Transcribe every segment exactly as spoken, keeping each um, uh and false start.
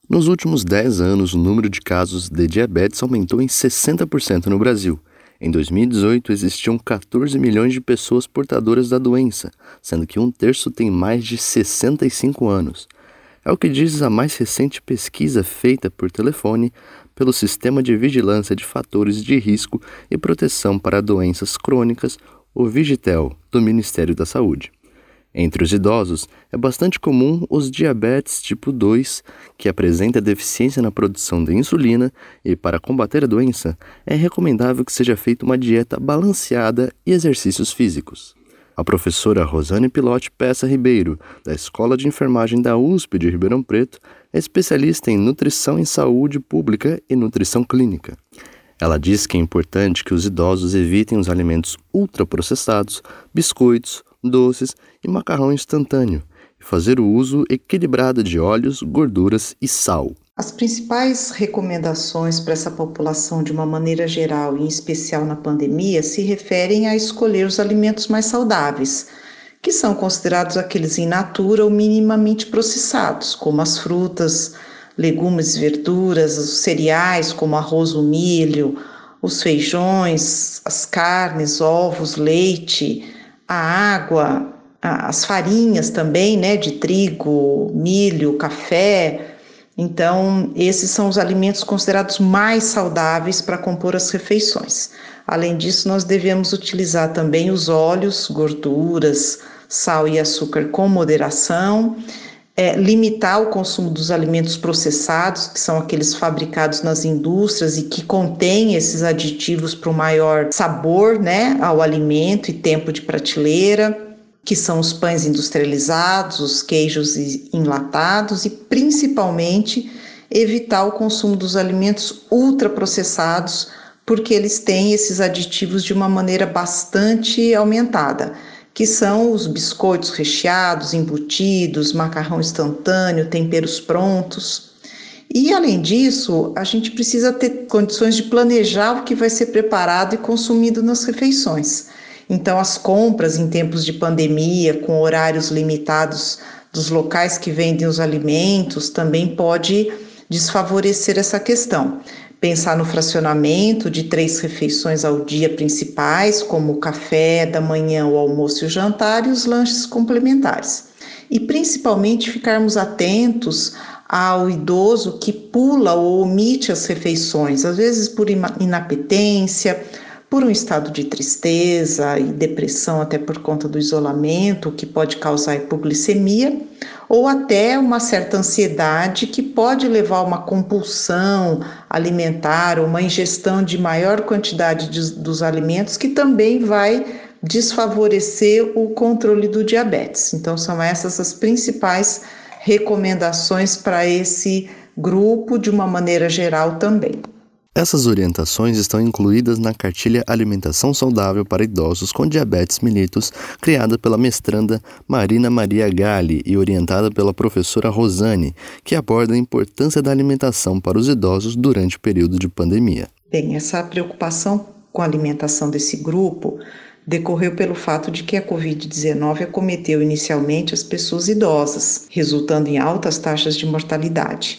Nos últimos dez anos, o número de casos de diabetes aumentou em sessenta por cento no Brasil. Em dois mil e dezoito, existiam quatorze milhões de pessoas portadoras da doença, sendo que um terço tem mais de sessenta e cinco anos. É o que diz a mais recente pesquisa feita por telefone pelo Sistema de Vigilância de Fatores de Risco e Proteção para Doenças Crônicas, o Vigitel, do Ministério da Saúde. Entre os idosos, é bastante comum os diabetes tipo dois, que apresenta deficiência na produção de insulina, e para combater a doença, é recomendável que seja feita uma dieta balanceada e exercícios físicos. A professora Rosane Pilote Peça Ribeiro, da Escola de Enfermagem da U S P de Ribeirão Preto, é especialista em nutrição em saúde pública e nutrição clínica. Ela diz que é importante que os idosos evitem os alimentos ultraprocessados, biscoitos, doces e macarrão instantâneo, e fazer o uso equilibrado de óleos, gorduras e sal. As principais recomendações para essa população de uma maneira geral, em especial na pandemia, se referem a escolher os alimentos mais saudáveis, que são considerados aqueles in natura ou minimamente processados, como as frutas, legumes e verduras, os cereais como arroz ou milho, os feijões, as carnes, ovos, leite, a água, as farinhas também, né, de trigo, milho, café. Então, esses são os alimentos considerados mais saudáveis para compor as refeições. Além disso, nós devemos utilizar também os óleos, gorduras, sal e açúcar com moderação, é, limitar o consumo dos alimentos processados, que são aqueles fabricados nas indústrias e que contêm esses aditivos para o maior sabor, né, ao alimento e tempo de prateleira, que são os pães industrializados, os queijos enlatados e, principalmente, evitar o consumo dos alimentos ultraprocessados, porque eles têm esses aditivos de uma maneira bastante aumentada, que são os biscoitos recheados, embutidos, macarrão instantâneo, temperos prontos. E, além disso, a gente precisa ter condições de planejar o que vai ser preparado e consumido nas refeições. Então, as compras em tempos de pandemia, com horários limitados dos locais que vendem os alimentos, também pode desfavorecer essa questão. Pensar no fracionamento de três refeições ao dia principais, como o café da manhã, o almoço e o jantar, e os lanches complementares. E, principalmente, ficarmos atentos ao idoso que pula ou omite as refeições, às vezes por inapetência, por um estado de tristeza e depressão até por conta do isolamento, que pode causar hipoglicemia, ou até uma certa ansiedade que pode levar a uma compulsão alimentar, ou uma ingestão de maior quantidade de, dos alimentos, que também vai desfavorecer o controle do diabetes. Então, são essas as principais recomendações para esse grupo, de uma maneira geral também. Essas orientações estão incluídas na cartilha Alimentação Saudável para Idosos com Diabetes Mellitus, criada pela mestranda Marina Maria Galli e orientada pela professora Rosane, que aborda a importância da alimentação para os idosos durante o período de pandemia. Bem, essa preocupação com a alimentação desse grupo decorreu pelo fato de que a covid dezenove acometeu inicialmente as pessoas idosas, resultando em altas taxas de mortalidade.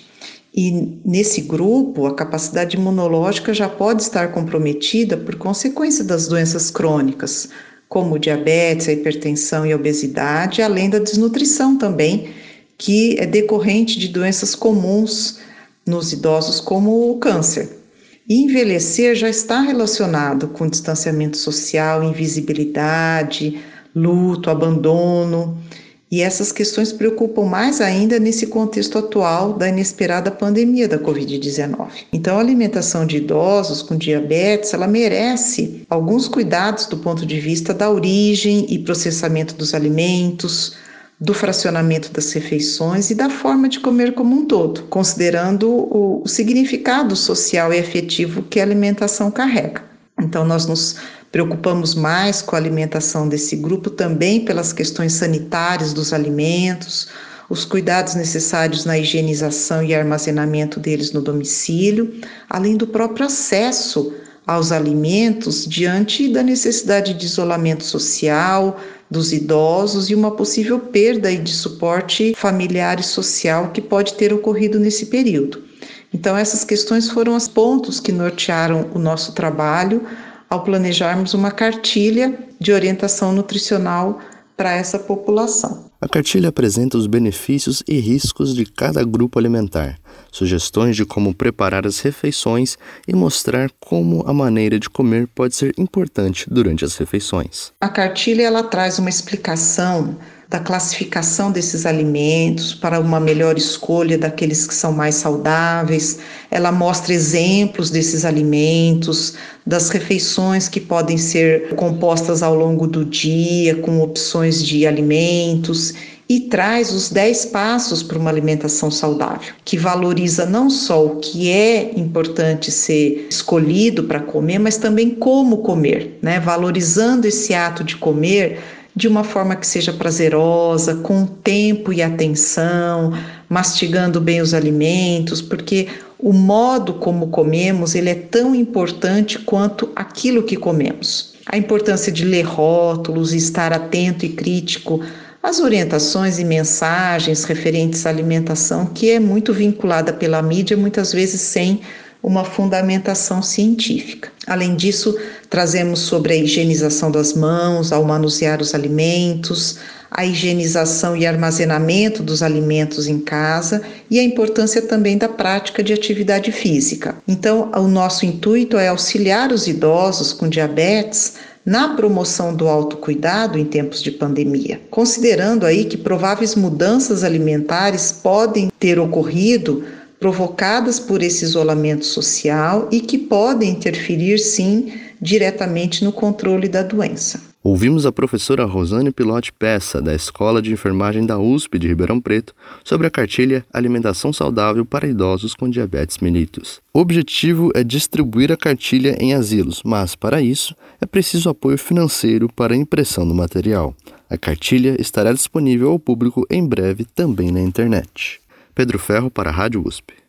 E nesse grupo, a capacidade imunológica já pode estar comprometida por consequência das doenças crônicas, como o diabetes, a hipertensão e a obesidade, além da desnutrição também, que é decorrente de doenças comuns nos idosos, como o câncer. E envelhecer já está relacionado com distanciamento social, invisibilidade, luto, abandono. E essas questões preocupam mais ainda nesse contexto atual da inesperada pandemia da covid dezenove. Então, a alimentação de idosos com diabetes, ela merece alguns cuidados do ponto de vista da origem e processamento dos alimentos, do fracionamento das refeições e da forma de comer como um todo, considerando o, o significado social e afetivo que a alimentação carrega. Então, nós nos preocupamos mais com a alimentação desse grupo também pelas questões sanitárias dos alimentos, os cuidados necessários na higienização e armazenamento deles no domicílio, além do próprio acesso aos alimentos diante da necessidade de isolamento social dos idosos e uma possível perda de suporte familiar e social que pode ter ocorrido nesse período. Então, essas questões foram os pontos que nortearam o nosso trabalho ao planejarmos uma cartilha de orientação nutricional para essa população. A cartilha apresenta os benefícios e riscos de cada grupo alimentar, sugestões de como preparar as refeições e mostrar como a maneira de comer pode ser importante durante as refeições. A cartilha ela traz uma explicação da classificação desses alimentos para uma melhor escolha daqueles que são mais saudáveis. Ela mostra exemplos desses alimentos, das refeições que podem ser compostas ao longo do dia, com opções de alimentos, e traz os dez passos para uma alimentação saudável, que valoriza não só o que é importante ser escolhido para comer, mas também como comer, né? Valorizando esse ato de comer de uma forma que seja prazerosa, com tempo e atenção, mastigando bem os alimentos, porque o modo como comemos, ele é tão importante quanto aquilo que comemos. A importância de ler rótulos, estar atento e crítico às orientações e mensagens referentes à alimentação, que é muito vinculada pela mídia, muitas vezes sem uma fundamentação científica. Além disso, trazemos sobre a higienização das mãos ao manusear os alimentos, a higienização e armazenamento dos alimentos em casa e a importância também da prática de atividade física. Então, o nosso intuito é auxiliar os idosos com diabetes na promoção do autocuidado em tempos de pandemia, considerando aí que prováveis mudanças alimentares podem ter ocorrido provocadas por esse isolamento social e que podem interferir, sim, diretamente no controle da doença. Ouvimos a professora Rosane Pilote Peça, da Escola de Enfermagem da U S P de Ribeirão Preto, sobre a cartilha Alimentação Saudável para Idosos com Diabetes Mellitus. O objetivo é distribuir a cartilha em asilos, mas, para isso, é preciso apoio financeiro para a impressão do material. A cartilha estará disponível ao público em breve também na internet. Pedro Ferro para a Rádio U S P.